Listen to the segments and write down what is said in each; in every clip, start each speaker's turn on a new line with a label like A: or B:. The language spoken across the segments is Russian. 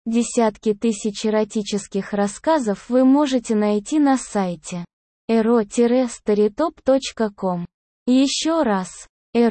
A: Десятки тысяч эротических рассказов вы можете найти на сайте ero-storytop.com. Еще раз,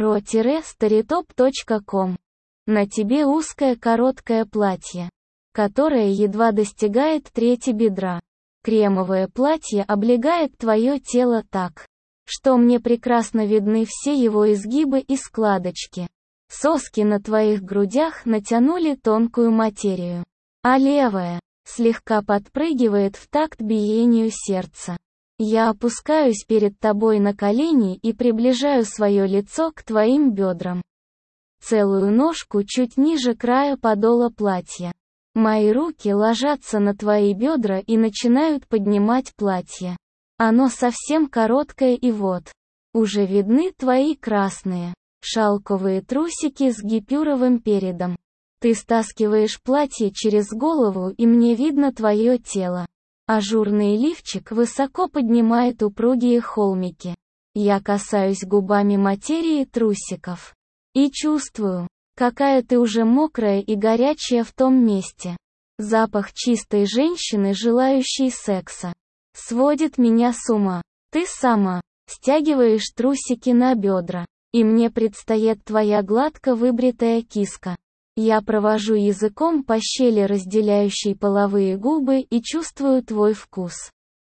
A: ero-storytop.com. На тебе узкое короткое платье, которое едва достигает трети бедра. Кремовое платье облегает твое тело так, что мне прекрасно видны все его изгибы и складочки. Соски на твоих грудях натянули тонкую материю, а левая слегка подпрыгивает в такт биению сердца. Я опускаюсь перед тобой на колени и приближаю свое лицо к твоим бедрам. Целую ножку чуть ниже края подола платья. Мои руки ложатся на твои бедра и начинают поднимать платье. Оно совсем короткое и вот, уже видны твои красные, шелковые трусики с гипюровым передом. Ты стаскиваешь платье через голову и мне видно твое тело. Ажурный лифчик высоко поднимает упругие холмики. Я касаюсь губами материи трусиков. И чувствую, какая ты уже мокрая и горячая в том месте. Запах чистой женщины, желающей секса, сводит меня с ума. Ты сама стягиваешь трусики на бедра, и мне предстоит твоя гладко выбритая киска. Я провожу языком по щели, разделяющей половые губы, и чувствую твой вкус.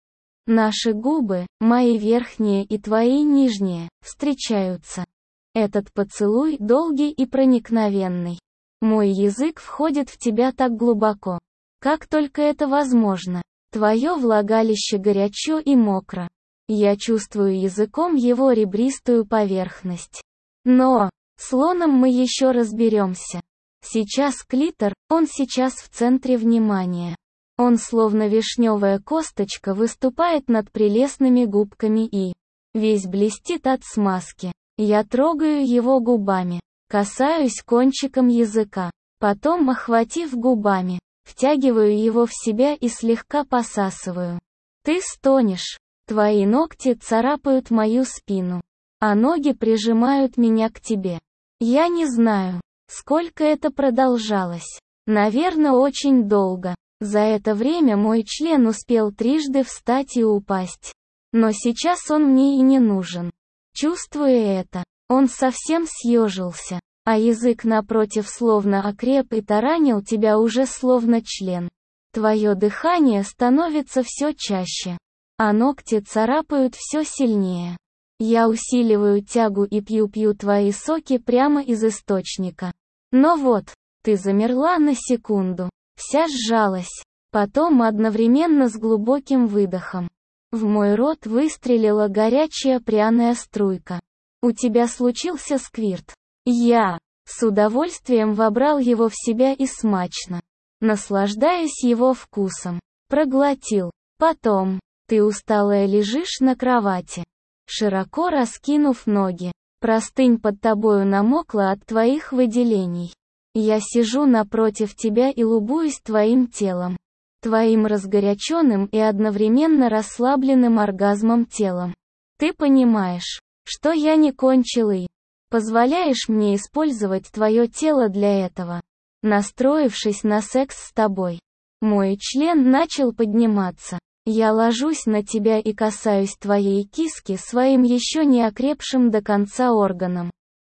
A: Наши губы, мои верхние и твои нижние, встречаются. Этот поцелуй долгий и проникновенный. Мой язык входит в тебя так глубоко, как только это возможно. Твое влагалище горячо и мокро. Я чувствую языком его ребристую поверхность. Но с лоном мы еще разберемся. Сейчас клитор, он сейчас в центре внимания. Он словно вишневая косточка выступает над прелестными губками и весь блестит от смазки. Я трогаю его губами, касаюсь кончиком языка, потом, охватив губами, втягиваю его в себя и слегка посасываю. Ты стонешь, твои ногти царапают мою спину, а ноги прижимают меня к тебе. Я не знаю, сколько это продолжалось. Наверное, очень долго. За это время мой член успел трижды встать и упасть. Но сейчас он мне и не нужен. Чувствуя это, он совсем съежился, а язык напротив словно окреп и таранил тебя уже словно член. Твое дыхание становится все чаще, а ногти царапают все сильнее. Я усиливаю тягу и пью твои соки прямо из источника. Но вот, ты замерла на секунду, вся сжалась, потом одновременно с глубоким выдохом. В мой рот выстрелила горячая пряная струйка. У тебя случился сквирт. Я с удовольствием вобрал его в себя и смачно, наслаждаясь его вкусом, проглотил. Потом, ты усталая лежишь на кровати, широко раскинув ноги. Простынь под тобою намокла от твоих выделений. Я сижу напротив тебя и любуюсь твоим телом. Твоим разгоряченным и одновременно расслабленным оргазмом телом. Ты понимаешь, что я не кончил и позволяешь мне использовать твое тело для этого. Настроившись на секс с тобой, мой член начал подниматься. Я ложусь на тебя и касаюсь твоей киски своим еще не окрепшим до конца органом.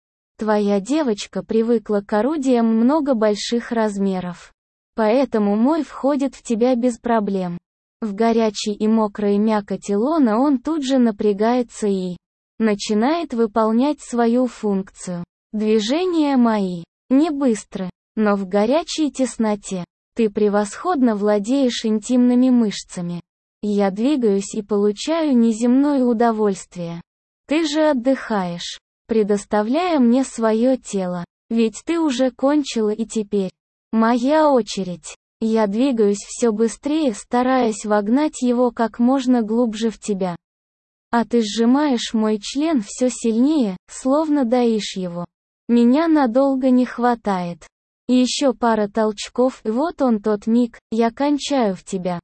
A: Твоя девочка привыкла к орудиям много больших размеров. Поэтому мой входит в тебя без проблем. В горячей и мокрой мякоти лона он тут же напрягается и начинает выполнять свою функцию. Движения мои не быстры, но в горячей тесноте ты превосходно владеешь интимными мышцами. Я двигаюсь и получаю неземное удовольствие. Ты же отдыхаешь, предоставляя мне свое тело, ведь ты уже кончила и теперь моя очередь. Я двигаюсь все быстрее, стараясь вогнать его как можно глубже в тебя. А ты сжимаешь мой член все сильнее, словно доишь его. Меня надолго не хватает. Еще пара толчков, и вот он тот миг, я кончаю в тебя.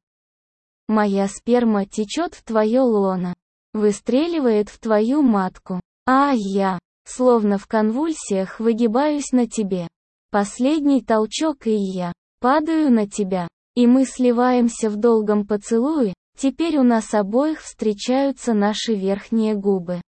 A: Моя сперма течет в твое лоно, выстреливает в твою матку, а я, словно в конвульсиях, выгибаюсь на тебе. Последний толчок, и я Падаю на тебя. И мы сливаемся в долгом поцелуе, теперь у нас обоих встречаются наши верхние губы.